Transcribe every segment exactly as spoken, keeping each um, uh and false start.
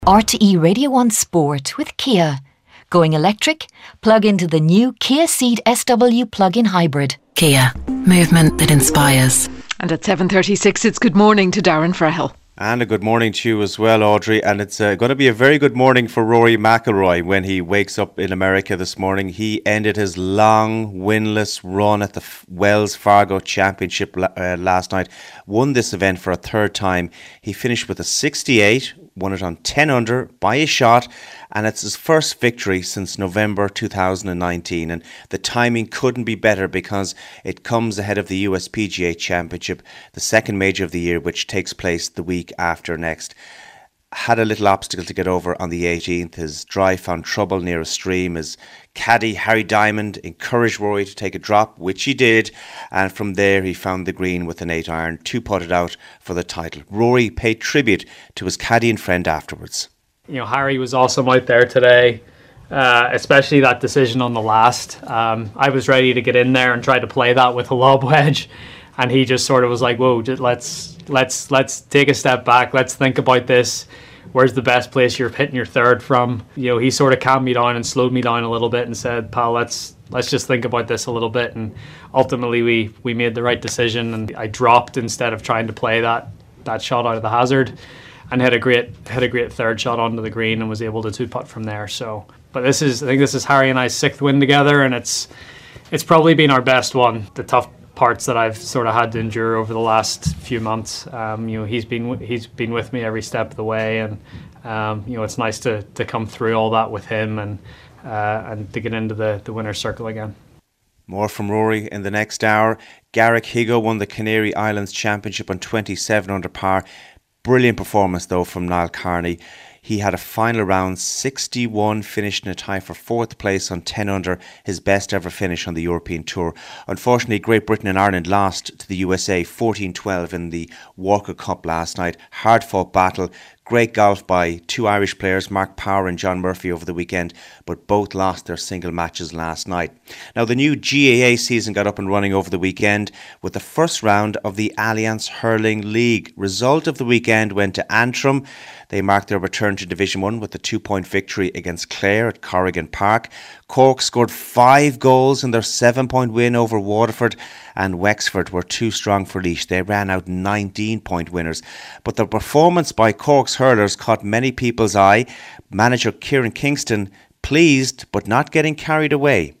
R T E Radio one Sport with Kia. Going electric? Plug into the new Kia Ceed S W plug-in hybrid. Kia. Movement that inspires. And at seven thirty-six, it's good morning to Darren Frahel. And a good morning to you as well, Audrey. And it's uh, going to be a very good morning for Rory McIlroy when he wakes up in America this morning. He ended his long winless run at the Wells Fargo Championship uh, last night. Won this event for a third time. He finished with a sixty-eight, won it on ten under by a shot. And it's his first victory since November two thousand nineteen. And the timing couldn't be better because it comes ahead of the U S P G A Championship, the second major of the year, which takes place the week after next. Had a little obstacle to get over on the eighteenth. His drive found trouble near a stream. His caddy, Harry Diamond, encouraged Rory to take a drop, which he did. And from there, he found the green with an eight iron, two-putted out for the title. Rory paid tribute to his caddy and friend afterwards. You know, Harry was awesome out there today, uh, especially that decision on the last. Um, I was ready to get in there and try to play that with a lob wedge, and he just sort of was like, "Whoa, just let's let's let's take a step back. Let's think about this. Where's the best place you're hitting your third from?" You know, he sort of calmed me down and slowed me down a little bit and said, "Pal, let's let's just think about this a little bit." And ultimately, we we made the right decision, and I dropped instead of trying to play that that shot out of the hazard. And had a great had a great third shot onto the green and was able to two putt from there. So, but this is I think this is Harry and I's sixth win together, and it's it's probably been our best one. The tough parts that I've sort of had to endure over the last few months. Um, you know, he's been he's been with me every step of the way, and um, you know, it's nice to to come through all that with him and uh, and to get into the the winner's circle again. More from Rory in the next hour. Garrick Higo won the Canary Islands Championship on twenty-seven under par. Brilliant performance though from Niall Carney. He had a final round sixty-one, finished in a tie for fourth place on ten under, his best ever finish on the European Tour. Unfortunately, Great Britain and Ireland lost to the U S A fourteen twelve in the Walker Cup last night. Hard fought battle. Great golf by two Irish players, Mark Power and John Murphy, over the weekend, but both lost their single matches last night. Now, the new G A A season got up and running over the weekend with the first round of the Allianz Hurling League. Result of the weekend went to Antrim. They marked their return to Division one with a two-point victory against Clare at Corrigan Park. Cork scored five goals in their seven-point win over Waterford, and Wexford were too strong for Laois. They ran out nineteen-point winners. But the performance by Cork's hurlers caught many people's eye. Manager Kieran Kingston pleased but not getting carried away.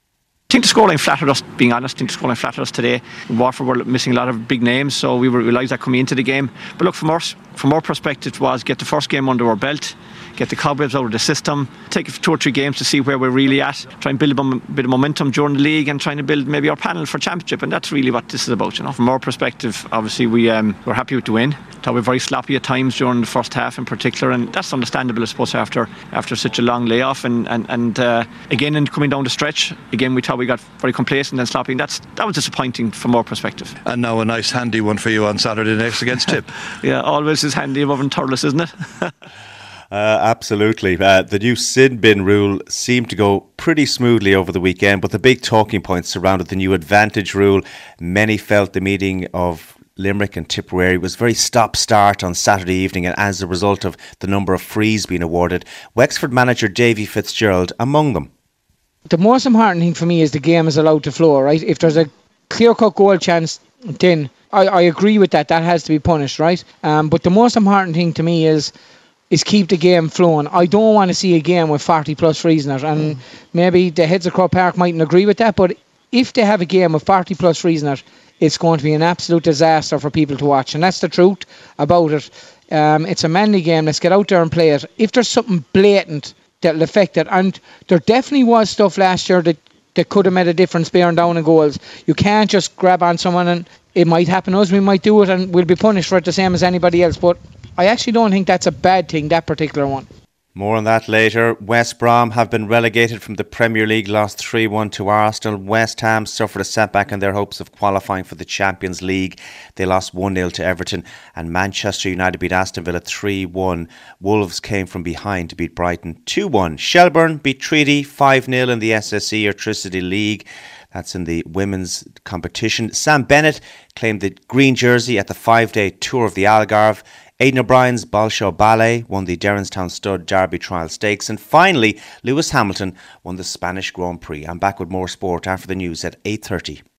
I think the scoreline flattered us, being honest. I think the scoreline flattered us today. Waterford were missing a lot of big names, so we realised that coming into the game. But look, from our, from our perspective, was get the first game under our belt, get the cobwebs out of the system, take two or three games to see where we're really at, try and build a bit of momentum during the league and trying to build maybe our panel for championship, and that's really what this is about. You know, from our perspective, obviously we um, we're happy with the win. Thought we were very sloppy at times during the first half in particular, and that's understandable, I suppose, after after such a long layoff. And and and uh, again, in coming down the stretch, again we thought we got very complacent and sloppy. And that's that was disappointing from our perspective. And now a nice handy one for you on Saturday next against Tip. Yeah, always is handy above and Thurles, isn't it? Uh, absolutely. Uh, the new sin bin rule seemed to go pretty smoothly over the weekend, but the big talking points surrounded the new advantage rule. Many felt the meeting of Limerick and Tipperary was very stop-start on Saturday evening, and as a result of the number of frees being awarded, Wexford manager Davy Fitzgerald among them. The most important thing for me is the game is allowed to flow, right? If there's a clear-cut goal chance, then I, I agree with that. That has to be punished, right? Um, but the most important thing to me is is keep the game flowing. I don't want to see a game with forty plus frees in it, and mm. maybe the heads of Croke Park mightn't agree with that, but if they have a game with forty plus frees in it, it's going to be an absolute disaster for people to watch, and that's the truth about it. Um, it's a manly game. Let's get out there and play it. If there's something blatant that'll affect it, and there definitely was stuff last year that, that could have made a difference bearing down in goals. You can't just grab on someone and it might happen to us, we might do it and we'll be punished for it the same as anybody else, but I actually don't think that's a bad thing, that particular one. More on that later. West Brom have been relegated from the Premier League, lost three one to Arsenal. West Ham suffered a setback in their hopes of qualifying for the Champions League. They lost one nil to Everton, and Manchester United beat Aston Villa three one. Wolves came from behind to beat Brighton two one. Shelbourne beat Treaty five nil in the S S E Electricity League. That's in the women's competition. Sam Bennett claimed the green jersey at the five-day tour of the Algarve. Aidan O'Brien's Balshaw Ballet won the Derrinstown Stud Derby Trial Stakes. And finally, Lewis Hamilton won the Spanish Grand Prix. I'm back with more sport after the news at eight thirty.